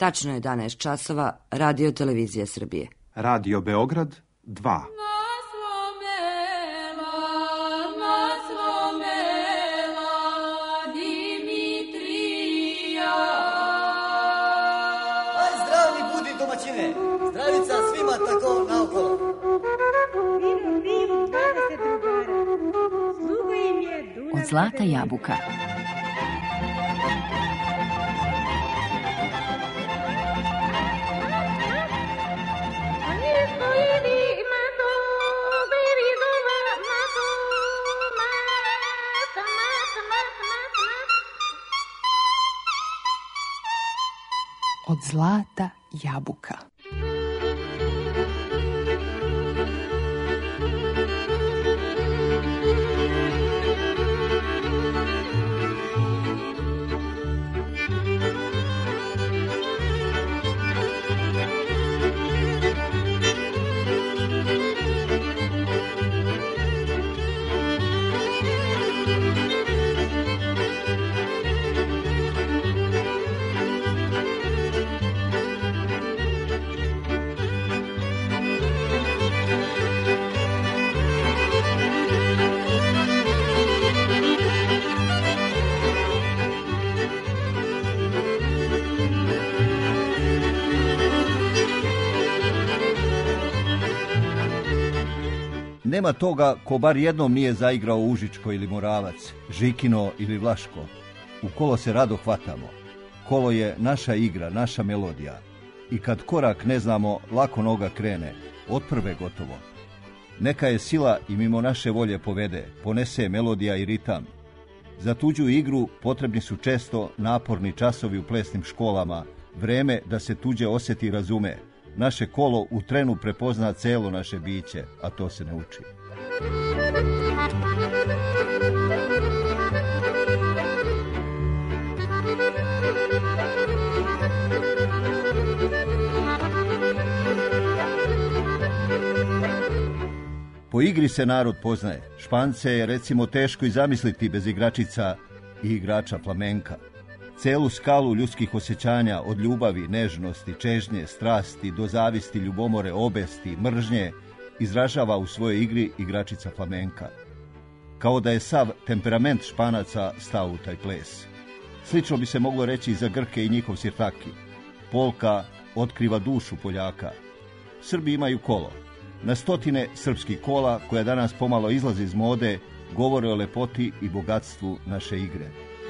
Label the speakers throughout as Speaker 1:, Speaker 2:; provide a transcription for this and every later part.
Speaker 1: Tačno je 11 časova, Radio Televizija Srbije.
Speaker 2: Radio Beograd 2.
Speaker 3: Zdravica svima tako naokolo.
Speaker 4: Od Zlata jabuka. Od Zlata jabuka.
Speaker 5: Nema toga ko bar jednom nije zaigrao Užičko ili Moravac, Žikino ili Vlaško. U kolo se rado hvatamo. Kolo je naša igra, naša melodija. I kad korak ne znamo, lako noga krene, od prve gotovo. Neka je sila i mimo naše volje povede, ponese melodija i ritam. Za tuđu igru potrebni su često naporni časovi u plesnim školama, vreme da se tuđe osjeti i razume. Naše kolo u trenu prepozna celo naše biće, a to se ne uči. Po igri se narod poznaje. Špance je recimo teško i zamisliti bez igračica i igrača flamenka. Celu skalu ljudskih osjećanja od ljubavi, nežnosti, čežnje, strasti do zavisti, ljubomore, obesti, mržnje izražava u svojoj igri igračica flamenka. Kao da je sav temperament Španaca stao u taj ples. Slično bi se moglo reći i za Grke i njihov sirtaki. Polka otkriva dušu Poljaka. Srbi imaju kolo. Na stotine srpskih kola, koja danas pomalo izlazi iz mode, govore o lepoti i bogatstvu naše igre.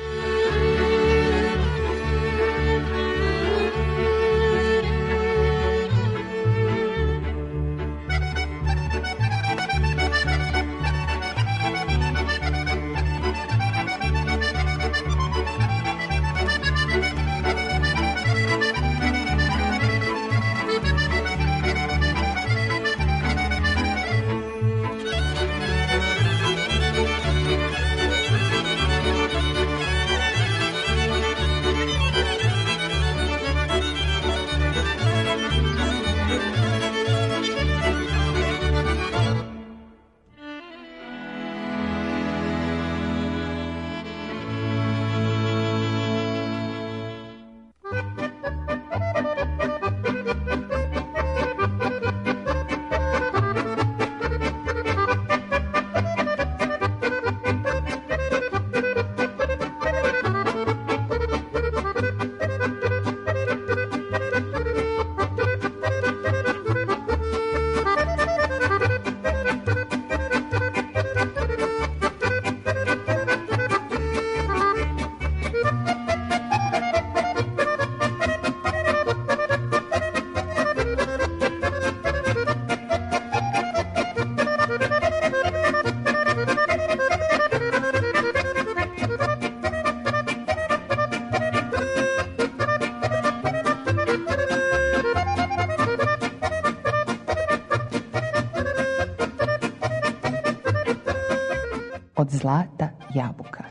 Speaker 5: Od Zlata jabuka.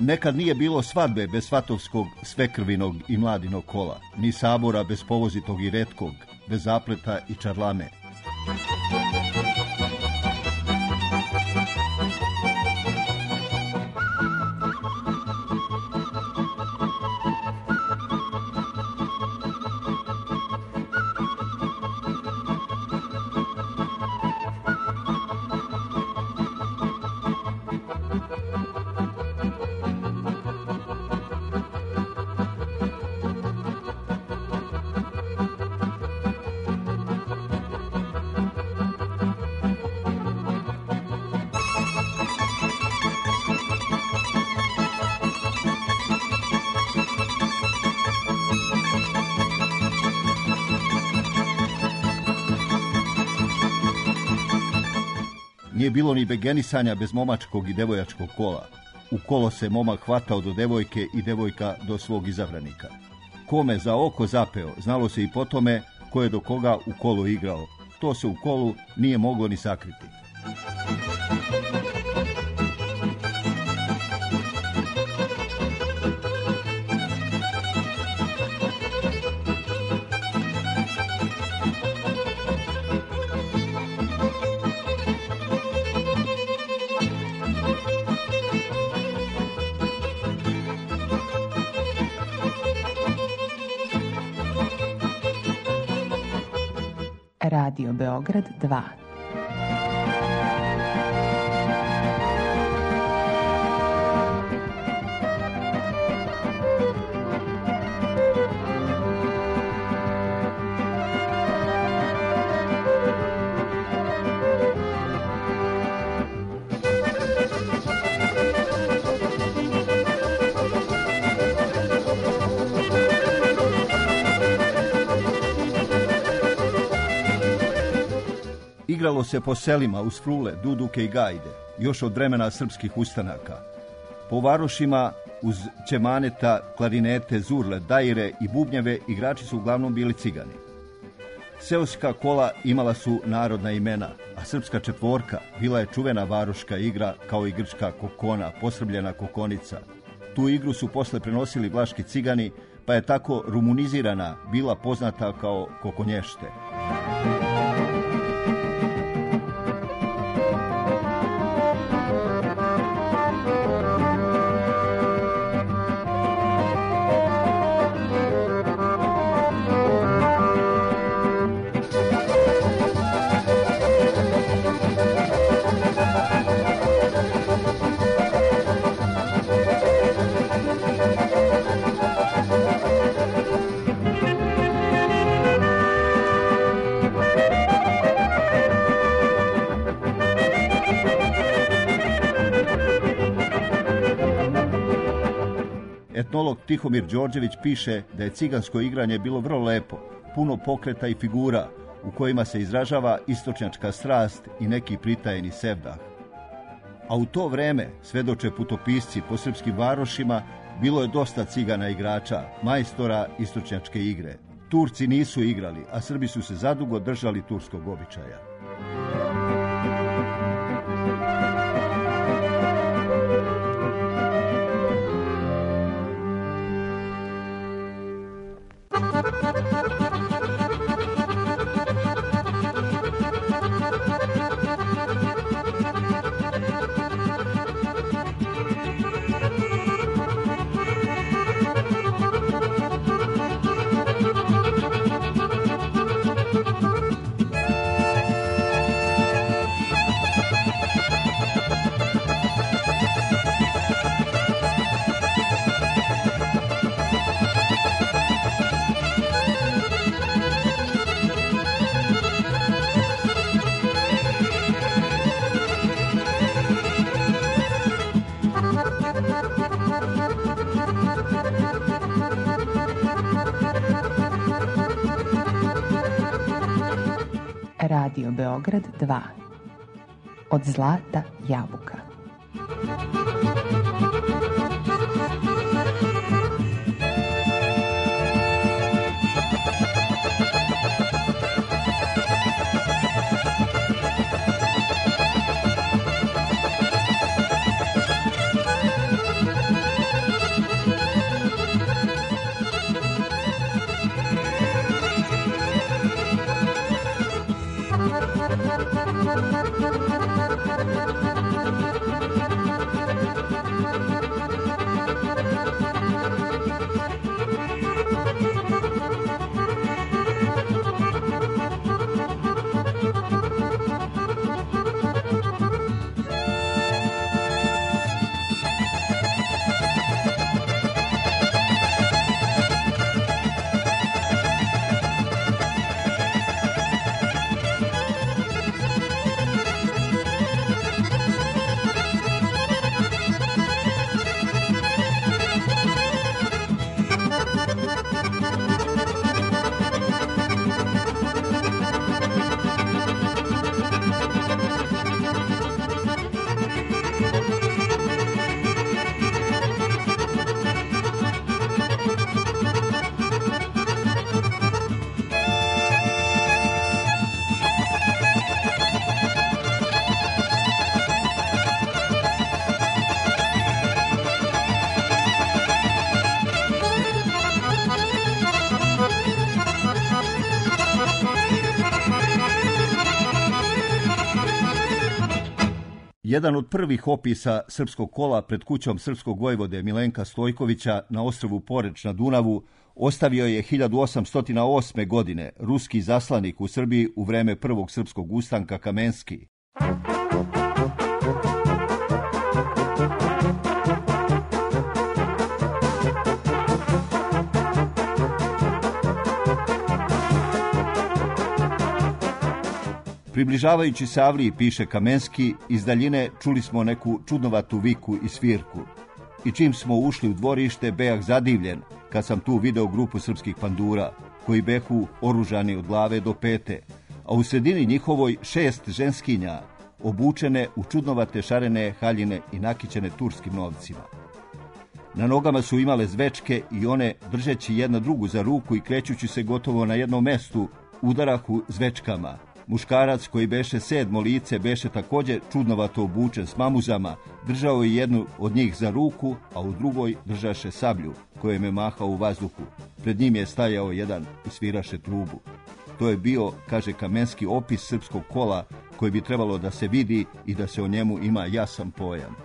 Speaker 5: Nekad nije bilo svadbe bez svatovskog, svekrvinog i mladinog kola, ni sabora bez povozitog i retkog, bez zapleta i čarlame. Nije bilo ni begenisanja bez momačkog i devojačkog kola. U kolo se momak hvatao do devojke i devojka do svog izabranika. Kome za oko zapeo, znalo se i po tome ko je do koga u kolu igrao. To se u kolu nije moglo ni sakriti.
Speaker 4: Radio Beograd 2.
Speaker 5: Igralo se po selima uz frule, duduke i gajde, još od vremena srpskih ustanaka. Po varošima uz ćemaneta, klarinete, zurle, dajire i bubnjeve igrači su uglavnom bili cigani. Seoska kola imala su narodna imena, a srpska četvorka bila je čuvena varoška igra kao i grčka kokona, posrbljena kokonica. Tu igru su posle prenosili vlaški cigani, pa je tako rumunizirana bila poznata kao kokonješte. Etnolog Tihomir Đorđević piše da je cigansko igranje bilo vrlo lepo, puno pokreta i figura u kojima se izražava istočnjačka strast i neki pritajeni sevdah. A u to vreme, svedoče putopisci po srpskim varošima, bilo je dosta cigana igrača, majstora istočnjačke igre. Turci nisu igrali, a Srbi su se zadugo držali turskog običaja.
Speaker 4: Radio Beograd 2. Od zlata jabuka.
Speaker 5: Jedan od prvih opisa srpskog kola pred kućom srpskog vojvode Milenka Stojkovića na ostrvu Poreč na Dunavu ostavio je 1808. godine ruski zaslanik u Srbiji u vreme prvog srpskog ustanka Kamenski. Približavajući se Avliji, piše Kamenski, iz daljine čuli smo neku čudnovatu viku i svirku. I čim smo ušli u dvorište, bejah zadivljen, kad sam tu video grupu srpskih pandura, koji behu oružani od glave do pete, a u sredini njihovoj 6 ženskinja, obučene u čudnovate šarene haljine i nakićene turskim novcima. Na nogama su imale zvečke i one, držeći jedna drugu za ruku i krećući se gotovo na jednom mestu, udarahu zvečkama. Muškarac koji beše 7. lice beše također čudnovato obučen s mamuzama, držao je jednu od njih za ruku, a u drugoj držaše sablju, kojem je mahao u vazduhu. Pred njim je stajao jedan i sviraše trubu. To je bio, kaže Kamenski, opis srpskog kola koji bi trebalo da se vidi i da se o njemu ima jasan pojam.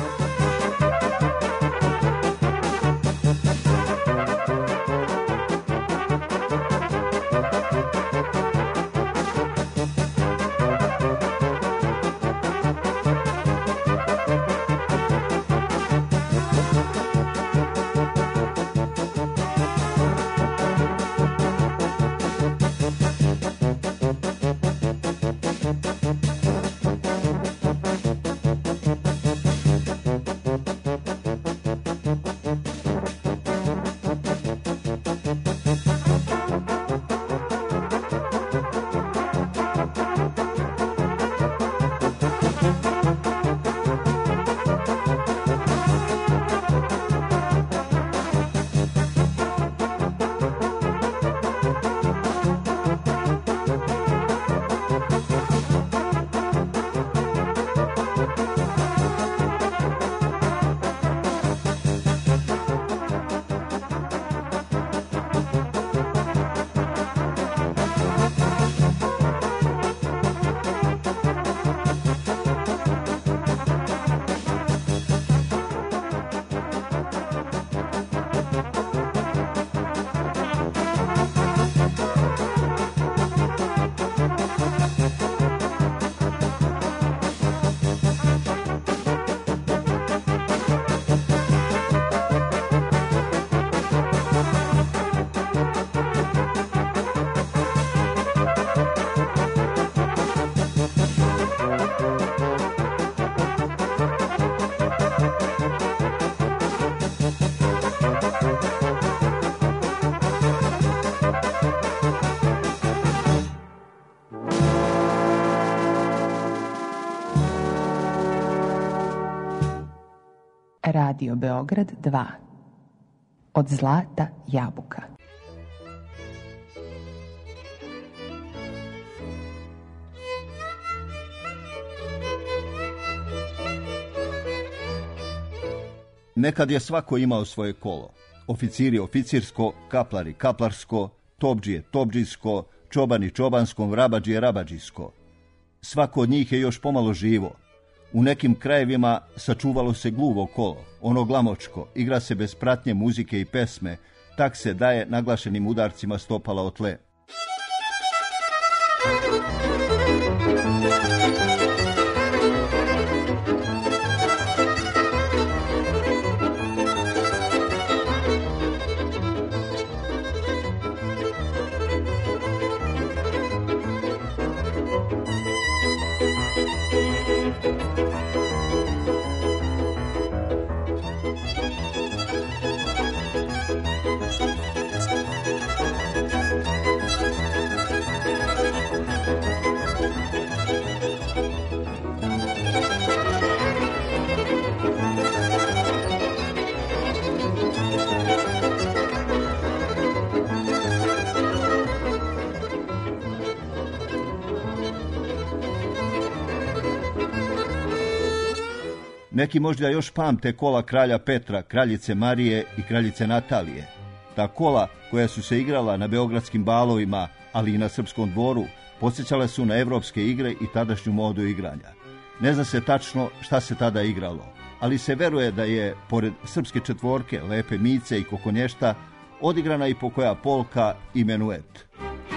Speaker 4: Radio Beograd 2. Od zlata jabuka.
Speaker 5: Nekad je svako imao svoje kolo. Oficiri oficirsko, kaplari kaplarsko, tobdžije tobdžijsko, čobani čobansko, vrabadžije rabadžijsko. svako od njih je još pomalo živo. U nekim krajevima sačuvalo se gluvo kolo, ono glamočko, igra se bez pratnje muzike i pesme, tak se daje naglašenim udarcima stopala o tle. Neki možda još pamte kola kralja Petra, kraljice Marije i kraljice Natalije. Ta kola koja su se igrala na beogradskim balovima, ali i na Srpskom dvoru, podsjećale su na evropske igre i tadašnju modu igranja. Ne zna se tačno šta se tada igralo, ali se veruje da je, pored srpske četvorke, Lepe Mice i Kokonješta, odigrana i pokoja polka i menuet.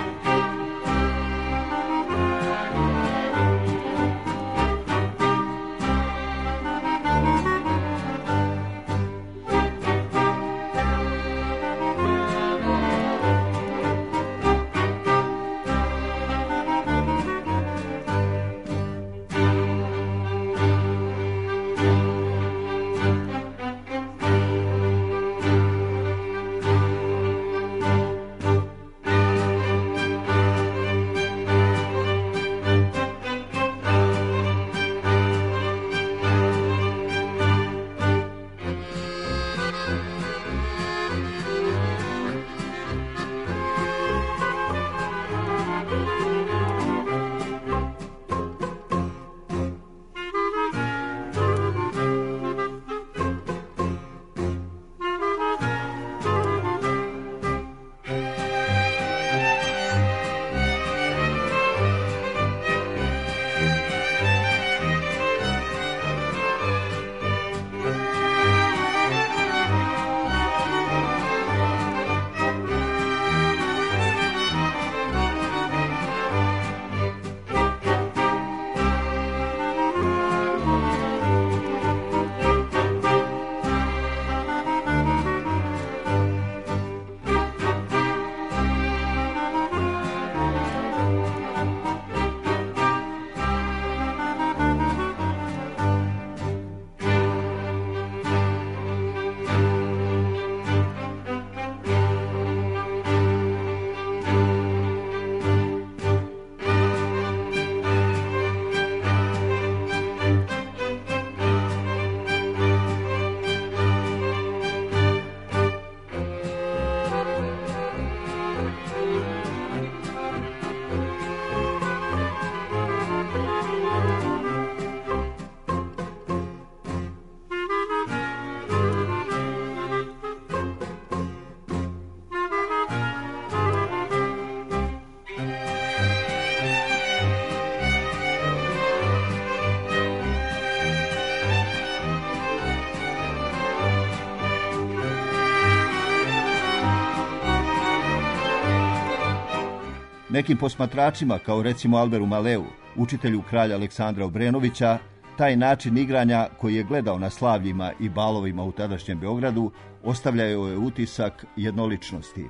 Speaker 5: Nekim posmatračima, kao recimo Alberu Maleu, učitelju kralja Aleksandra Obrenovića, taj način igranja koji je gledao na slavljima i balovima u tadašnjem Beogradu ostavljao je utisak jednoličnosti.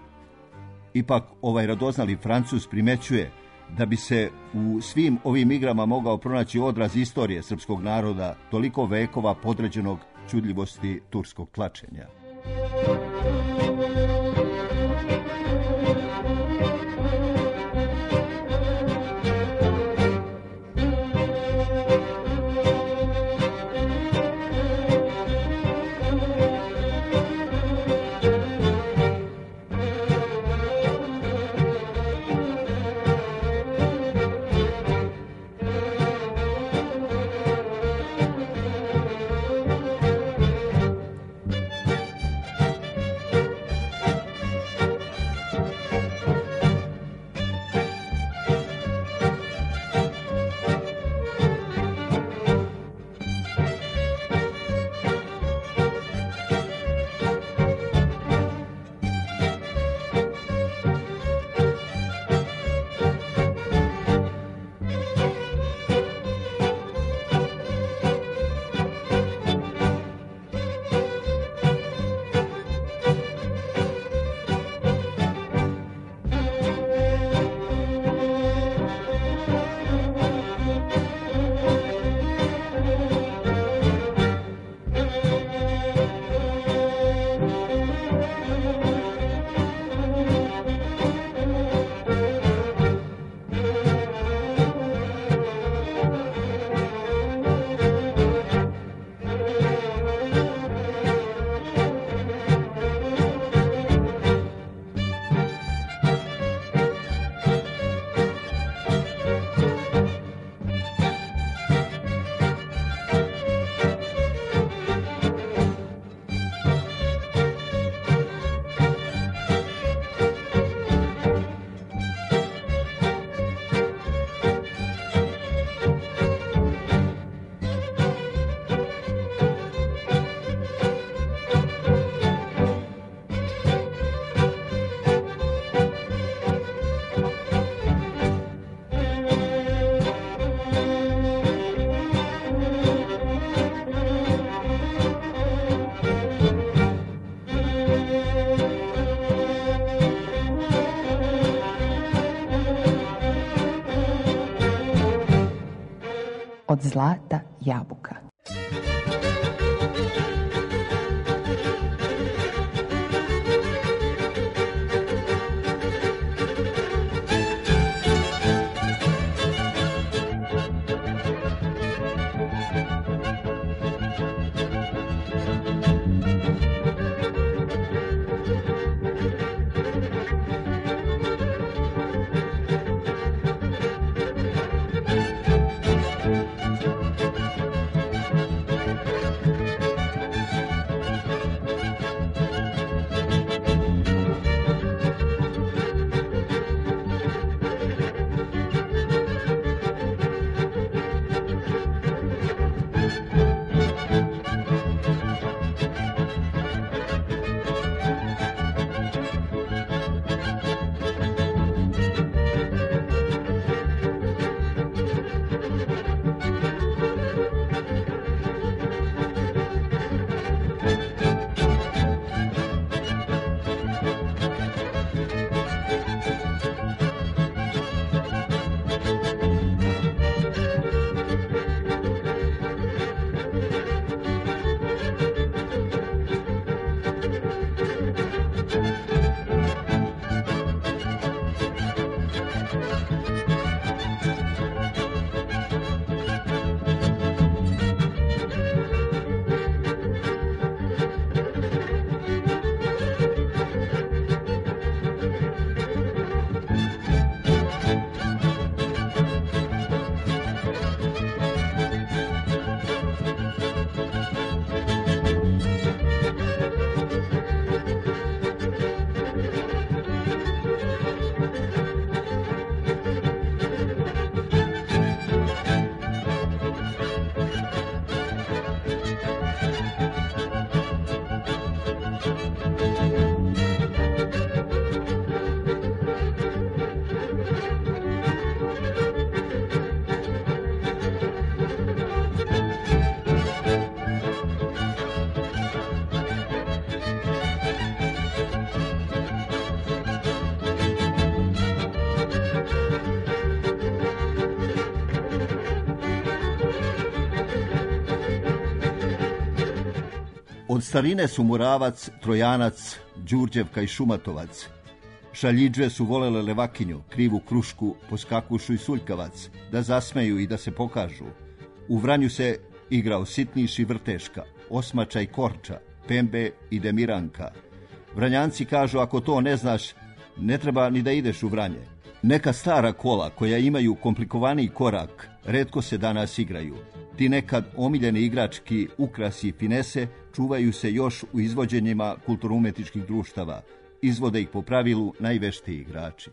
Speaker 5: Ipak ovaj radoznali Francuz primećuje da bi se u svim ovim igrama mogao pronaći odraz istorije srpskog naroda, toliko vekova podređenog čudljivosti turskog tlačenja.
Speaker 4: Od zlata jabuka.
Speaker 5: Od starine su Moravac, Trojanac, Đurđevka i Šumatovac. Šaljidže su volele Levakinju, Krivu Krušku, Poskakušu i Suljkavac, da zasmeju i da se pokažu. U Vranju se igrao Sitniš i Vrteška, Osmača i Korča, Pembe i Demiranka. Vranjanci kažu, ako to ne znaš, ne treba ni da ideš u Vranje. Neka stara kola koja imaju komplikovaniji korak, retko se danas igraju. Ti nekad omiljeni igrački ukrasi i finese čuvaju se još u izvođenjima kulturno-umetničkih društava. Izvode ih po pravilu najveštiji igrači.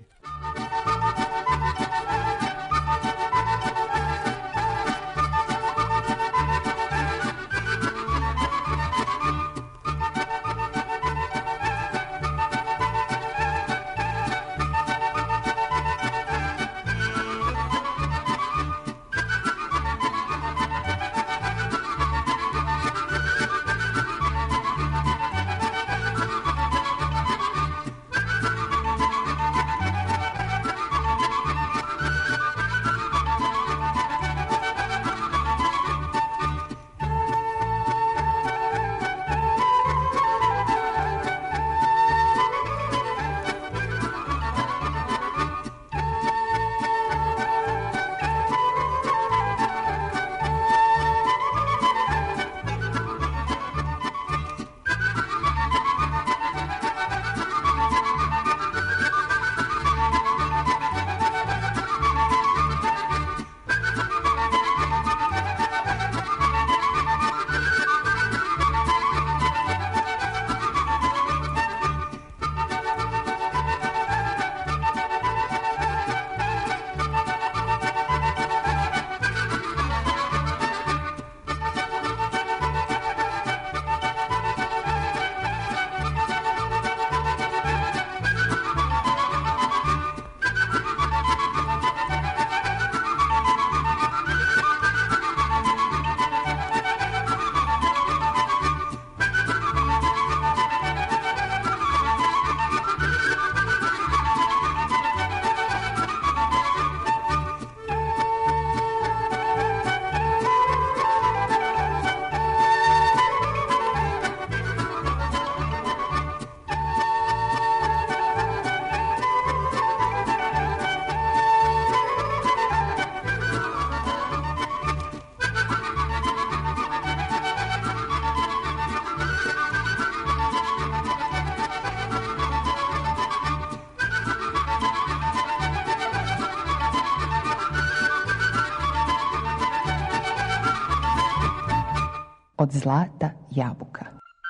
Speaker 4: od zlata jabuka.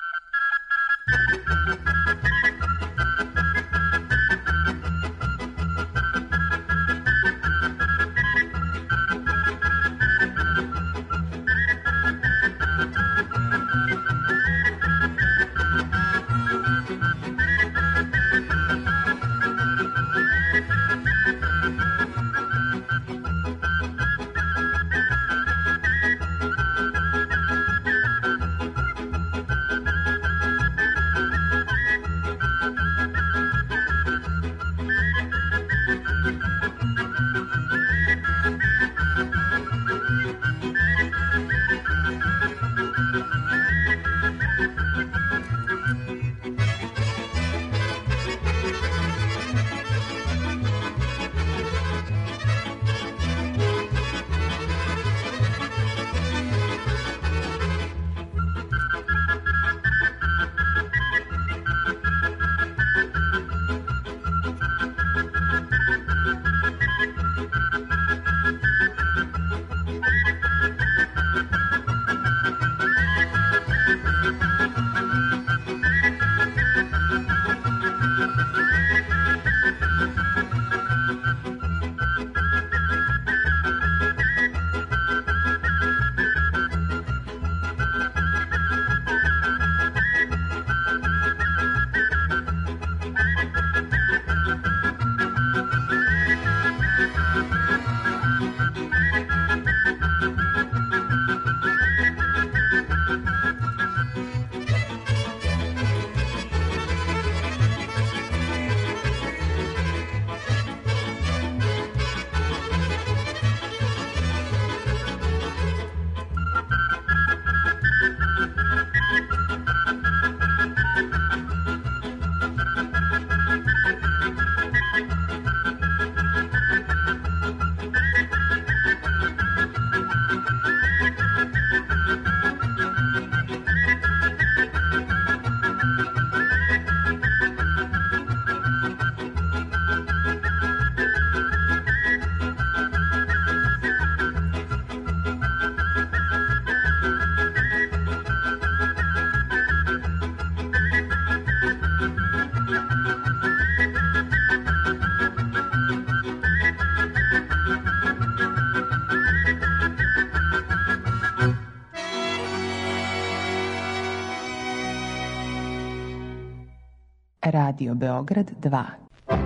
Speaker 4: Radio Beograd 2.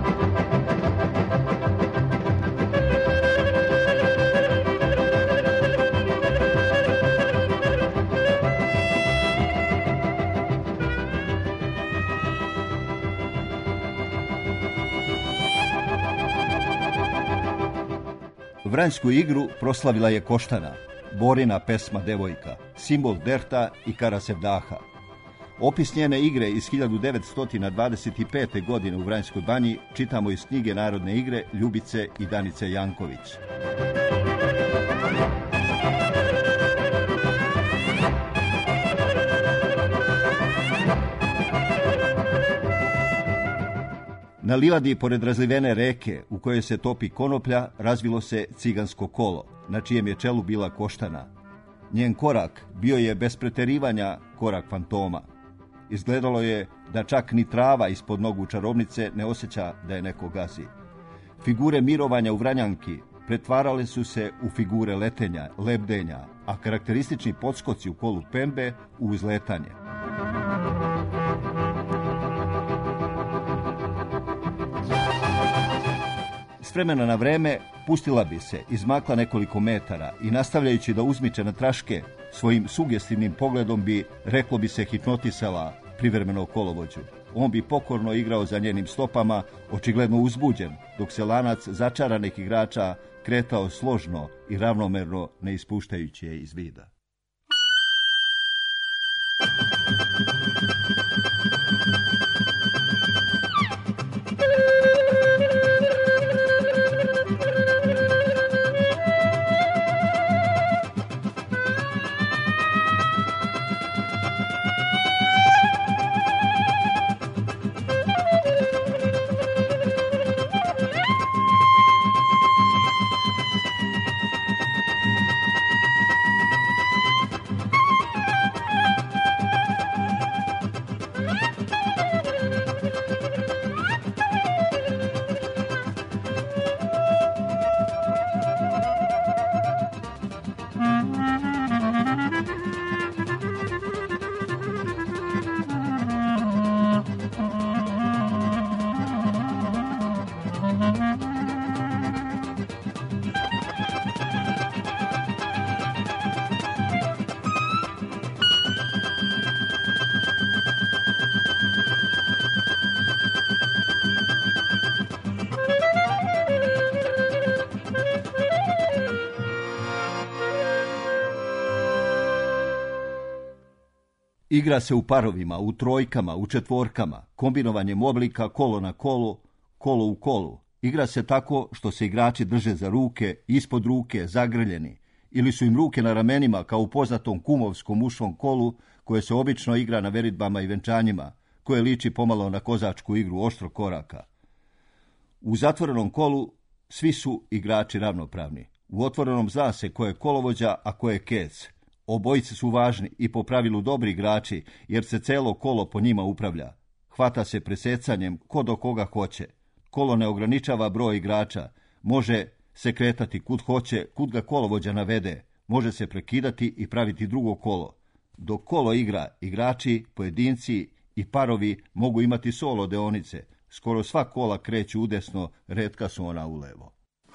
Speaker 5: Vranjsku igru proslavila je koštana, Borina pesma Devojka, simbol derta i karasevdaha. Opis njene igre iz 1925. godine u Vranjskoj banji čitamo iz knjige Narodne igre Ljubice i Danice Janković. Na livadi pored razlivene reke u kojoj se topi konoplja razvilo se cigansko kolo, na čijem je čelu bila koštana. Njen korak bio je bez preterivanja korak fantoma. Izgledalo je da čak ni trava ispod nogu čarovnice ne osjeća da je neko gazi. Figure mirovanja u Vranjanki pretvarale su se u figure letenja, lebdenja, a karakteristični podskoci u kolu pembe u uzletanje. S vremena na vreme pustila bi se, izmakla nekoliko metara i nastavljajući da uzmiče na traške, svojim sugestivnim pogledom bi, reklo bi se, hipnotisala privremenog kolovođu. On bi pokorno igrao za njenim stopama, očigledno uzbuđen, dok se lanac začaranih igrača kretao složno i ravnomerno, ne ispuštajući je iz vida. Igra se u parovima, u trojkama, u četvorkama, kombinovanjem oblika kolo na kolo, kolo u kolu. Igra se tako što se igrači drže za ruke, ispod ruke, zagrljeni, ili su im ruke na ramenima kao u poznatom kumovskom ušom kolu koje se obično igra na veritbama i venčanjima, koje liči pomalo na kozačku igru oštro koraka. U zatvorenom kolu svi su igrači ravnopravni. U otvorenom zna se ko je kolovođa, a ko je kec. Obojice su važni i po pravilu dobri igrači, jer se celo kolo po njima upravlja. Hvata se presecanjem ko do koga hoće. Kolo ne ograničava broj igrača. Može se kretati kud hoće, kud ga kolovođa navede. Može se prekidati i praviti drugo kolo. Dok kolo igra, igrači, pojedinci i parovi mogu imati solo deonice. Skoro sva kola kreću udesno, retka su ona ulevo.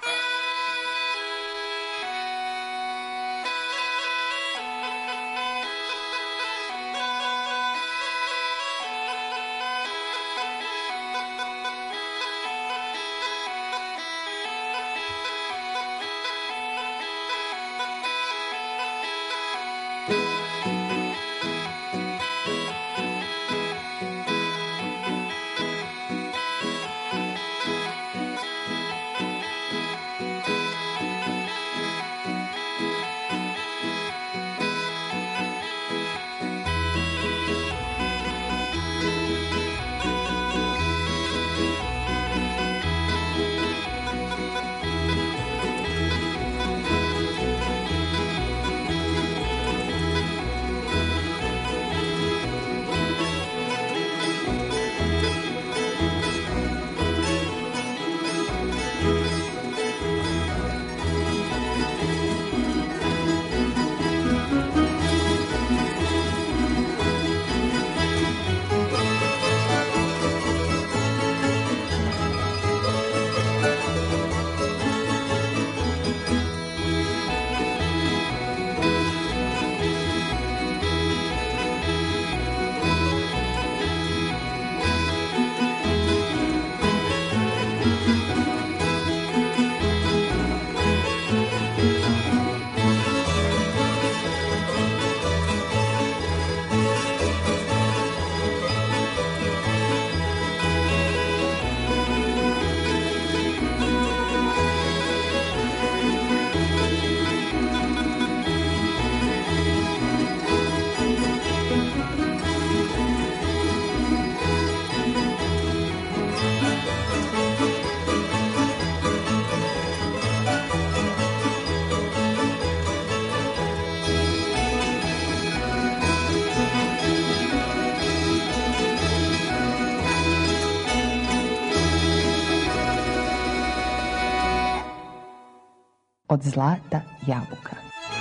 Speaker 4: Od zlata jabuka.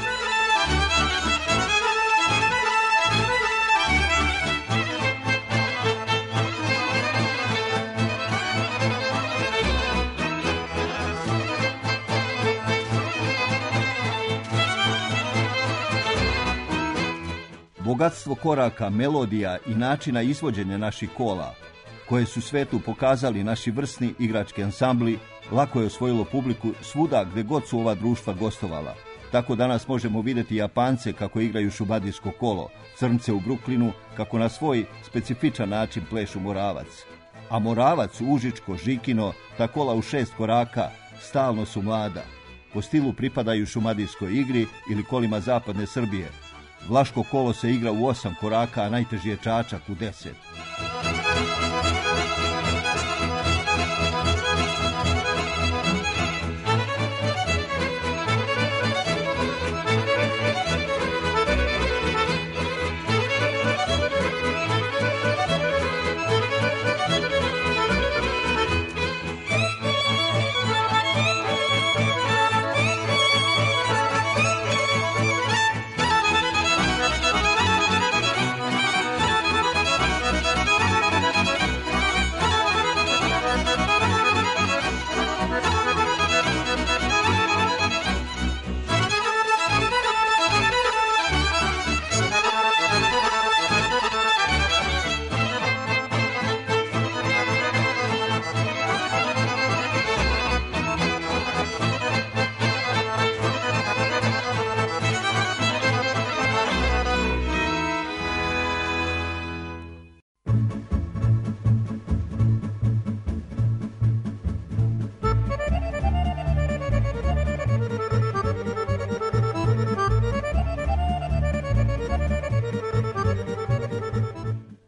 Speaker 5: Bogatstvo koraka, melodija i načina izvođenja naših kola, koje su svetu pokazali naši vrsni igrački ansambli, lako je osvojilo publiku svuda gdje god su ova društva gostovala. Tako danas možemo vidjeti Japance kako igraju šubadijsko kolo, Crnce u Bruklinu kako na svoj specifičan način plešu Moravac. A Moravac, Užičko, Žikino, ta kola u 6 koraka stalno su mlada. Po stilu pripadaju šumadijskoj igri ili kolima zapadne Srbije. Vlaško kolo se igra u 8 koraka, a najteži je čačak u 10.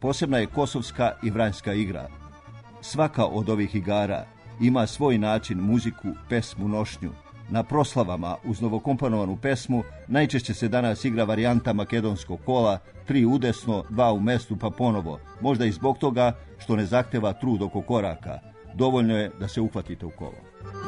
Speaker 5: Posebna je kosovska i vranjska igra. Svaka od ovih igara ima svoj način, muziku, pesmu, nošnju. Na proslavama uz novokomponovanu pesmu najčešće se danas igra varijanta makedonskog kola, 3 udesno, 2 u mestu pa ponovo, možda i zbog toga što ne zahteva trud oko koraka. Dovoljno je da se uhvatite u kolo.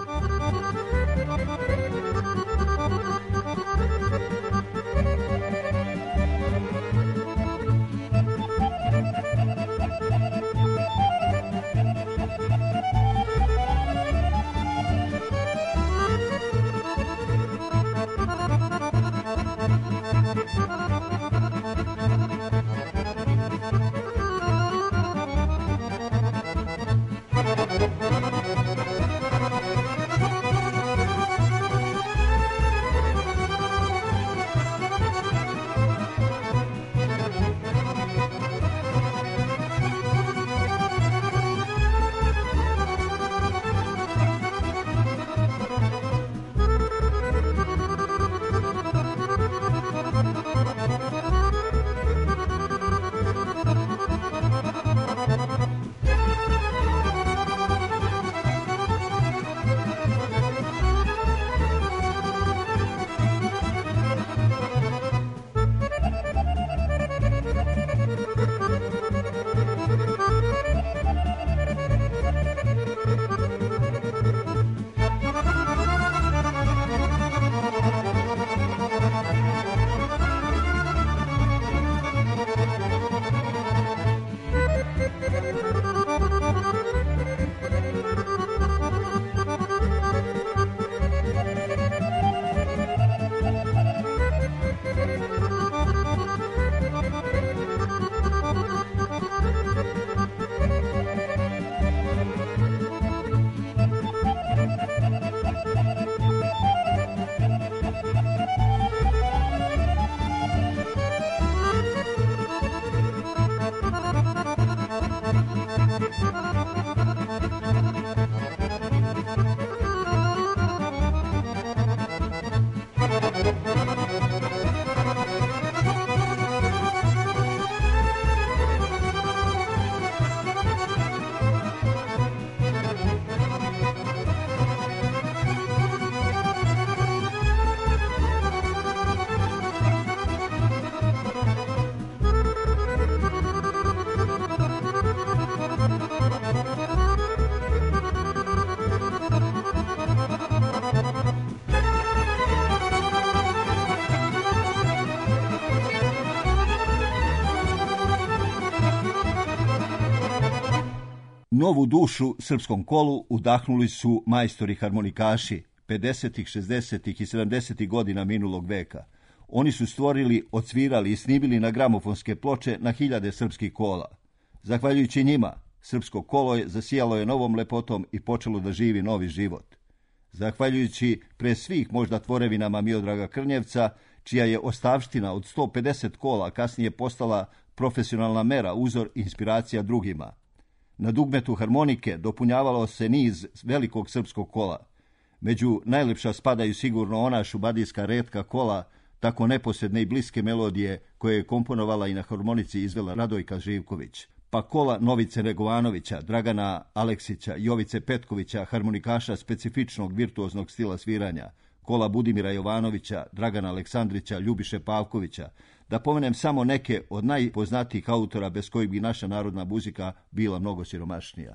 Speaker 5: Novu dušu srpskom kolu udahnuli su majstori harmonikaši 50., 60. i 70. godina minulog veka. Oni su stvorili, odsvirali i snimili na gramofonske ploče na hiljade srpskih kola. Zahvaljujući njima, srpsko kolo je zasijalo je novom lepotom i počelo da živi novi život. Zahvaljujući pre svih možda tvorevinama Miodraga Krnjevca, čija je ostavština od 150 kola kasnije postala profesionalna mera, uzor i inspiracija drugima. Na dugmetu harmonike dopunjavalo se niz velikog srpskog kola. Među najlepša spadaju sigurno ona šubadijska retka kola, tako neposredne i bliske melodije koje je komponovala i na harmonici izvela Radojka Živković. Pa kola Novice Negovanovića, Dragana Aleksića, Jovice Petkovića, harmonikaša specifičnog virtuoznog stila sviranja, kola Budimira Jovanovića, Dragana Aleksandrića, Ljubiše Pavkovića, da pomenem samo neke od najpoznatijih autora bez kojih bi naša narodna muzika bila mnogo siromašnija.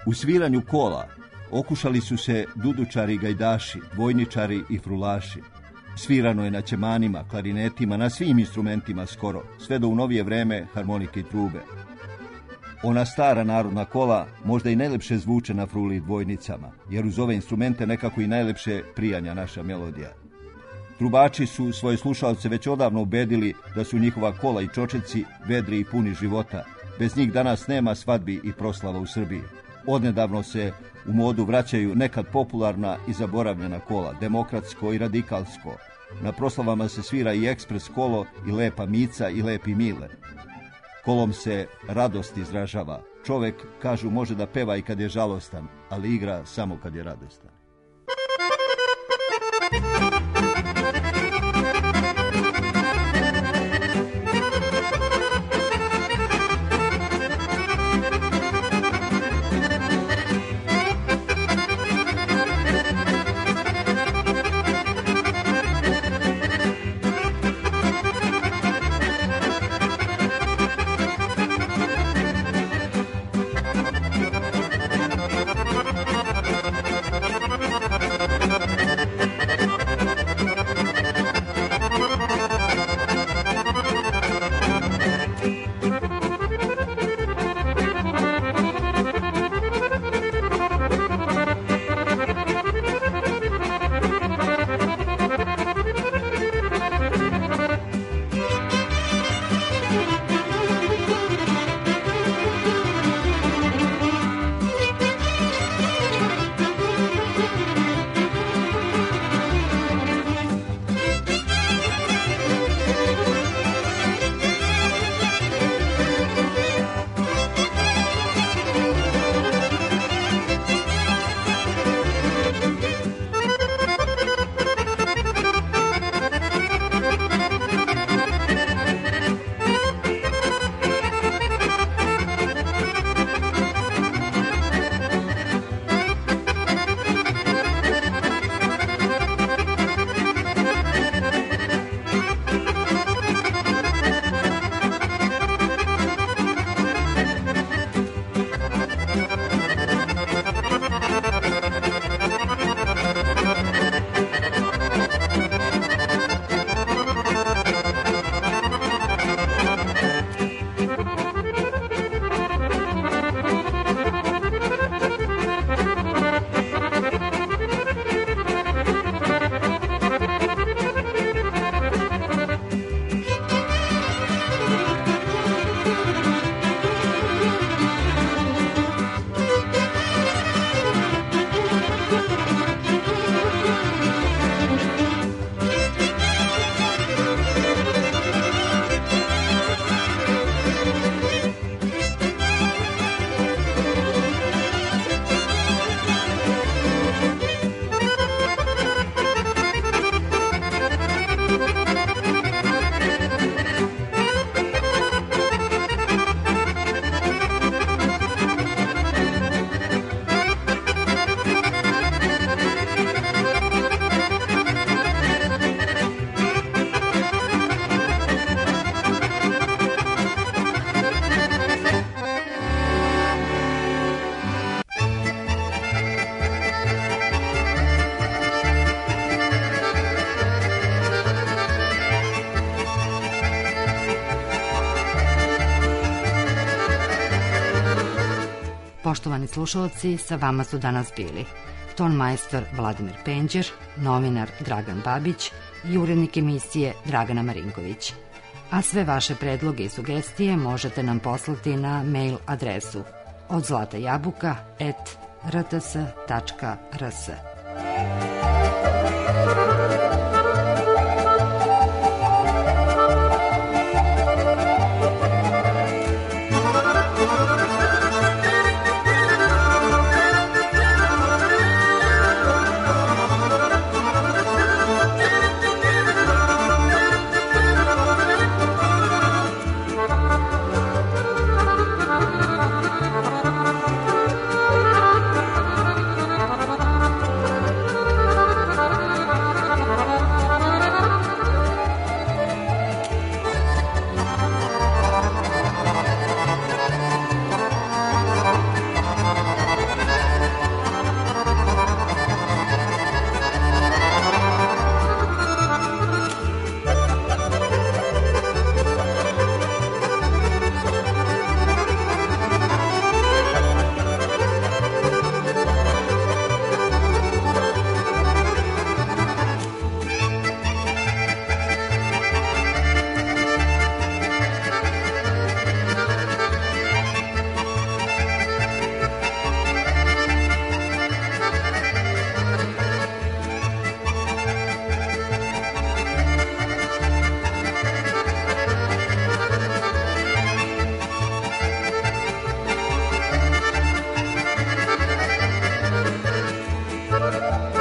Speaker 5: U sviranju kola okušali su se dudučari i gajdaši, dvojničari i frulaši. Svirano je na ćemanima, klarinetima, na svim instrumentima skoro, sve do u novije vreme harmonike i trube. Ona stara narodna kola možda i najlepše zvuče na fruli i dvojnicama, jer uz ove instrumente nekako i najlepše prijanja naša melodija. Trubači su svoje slušalce već odavno ubedili da su njihova kola i čočeci vedri i puni života. Bez njih danas nema svadbi i proslava u Srbiji. Odnedavno se u modu vraćaju nekad popularna i zaboravljena kola, demokratsko i radikalsko. Na proslavama se svira i ekspres kolo, i lepa Mica, i lepi Mile. Kolom se radost izražava. Čovek, kažu, može da peva i kad je žalostan, ali igra samo kad je radostan.
Speaker 1: Poštovani slušalci, sa vama su danas bili tonmajstor Vladimir Penđer, novinar Dragan Babić i urednik emisije Dragana Marinković. A sve vaše predloge i sugestije možete nam poslati na mail adresu odzlatajabuka@rts.rs.
Speaker 3: Thank you.